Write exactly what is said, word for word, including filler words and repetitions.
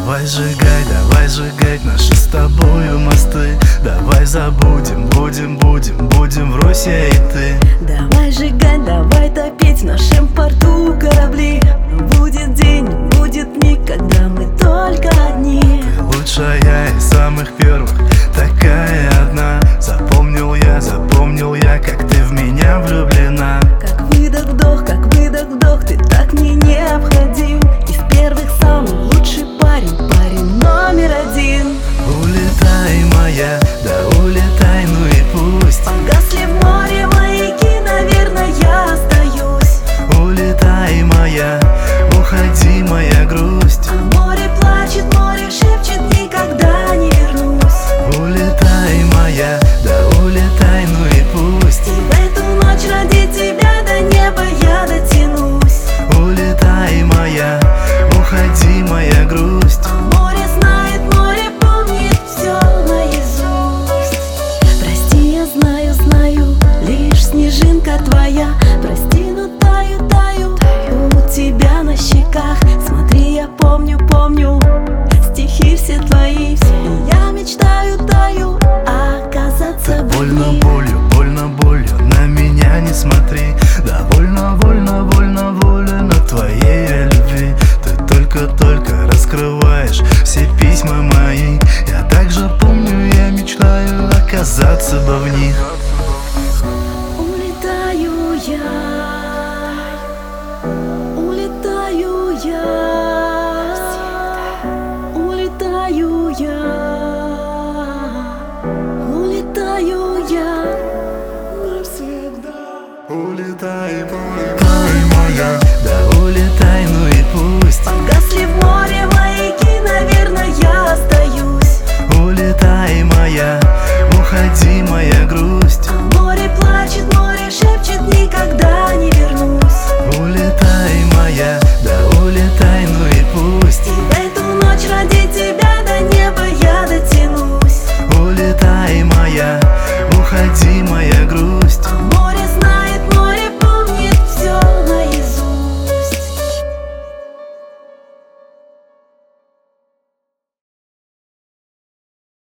Давай сжигай, давай сжигать наши с тобою мосты. Давай забудем, будем, будем, будем врозь я и ты. Давай сжигать, давай топить в нашем порту корабли. Будет день, будет миг, когда мы только одни. Ты лучшая из самых первых, такая одна. Запомнил я, запомнил я, как ты в меня влюблена. Как выдох-вдох, как выдох-вдох, ты так мне необходим. И в первых самый лучший парень, парень номер один. Улетай, моя, да улетай, ну и пусть. Погасли в море маяки, наверное, я остаюсь. Улетай, моя, уходи, моя грусть. А море плачет, море шепчет, никогда не вернусь. Улетай, моя, да улетай, ну и пусть. И в эту ночь ради тебя до неба я дотянусь. Улетай, моя, уходи, моя грусть. А море знает, море помнит все наизусть. Прости, я знаю, знаю, лишь снежинка твоя. Прости, но таю, таю, у тебя на щеках. Смотри, я помню, помню стихи все твои. И я мечтаю, таю, оказаться в Больно них. болью, больно болью, на меня не смотри. Довольно, вольно, вольно, вольно твоей я любви. Ты только-только раскрываешь все письма мои. Я также помню, я мечтаю оказаться бы в них. Улетаю я, улетаю я, улетаю я, улетаю я навсегда. Улетай, улетай, моя, да улетай, ну